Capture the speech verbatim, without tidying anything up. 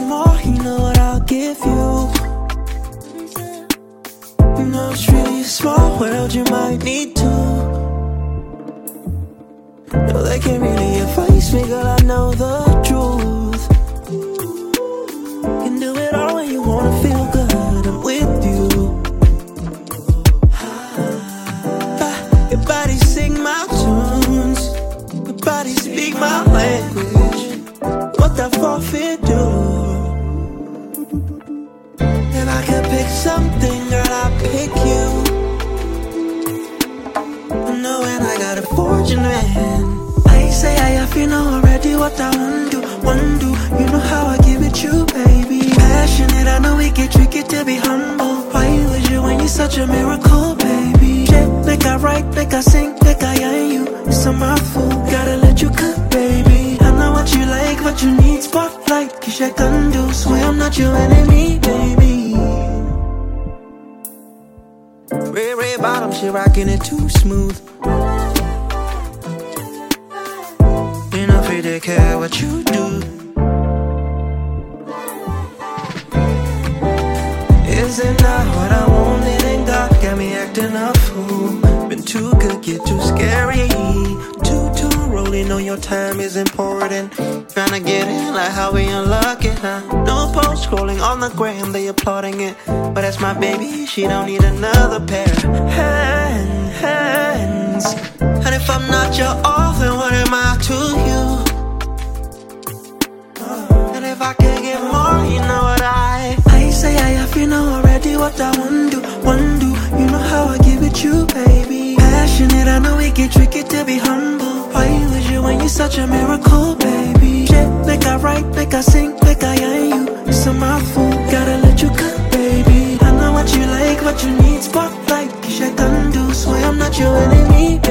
more, you know what I'll give you. You know it's really a small world, you might need to. No, they can't really advise me, girl, I know the truth. You can do it all when you wanna feel good, I'm with you. Your body sing my tunes, your body speak my language. What that forfeit do? If I could pick something, girl, I'd pick you. Knowing I got a fortune, man. I say I have, you know already what I want to, want to. You know how I give it you, baby. Passionate, I know it get tricky to be humble. Why was you when you're such a miracle, baby? Shit, make I write, make I sing, make I yarn you. It's a mouthful, gotta let you cook, baby. I know what you like, what you need, spotlight. Cause I can do, swear I'm not your enemy, baby. Red, red bottom, she rockin' it too smooth. Ain't afraid to care what you do. Is it not what I wanted and God got me acting a fool? Been too good, get too scary. Too, too rolling, know your time is important. Tryna get in like how we unlucky, huh? No post scrolling on the gram, they applauding it. But that's my baby, she don't need another pair of hand, hands. And if I'm not your all, then what am I to you? And if I can get more, you know what I I say I have, you know already what I want to, want to. You know how I give it you, baby. Passionate, I know it get tricky to be humble. Why was you when you're such a miracle, baby? Shit, make I write, make I sing, make I yarn you. It's a mouthful, gotta let you cook, baby. I know what you like, what you need, spotlight. Cause I can do, swear I'm not your enemy, baby.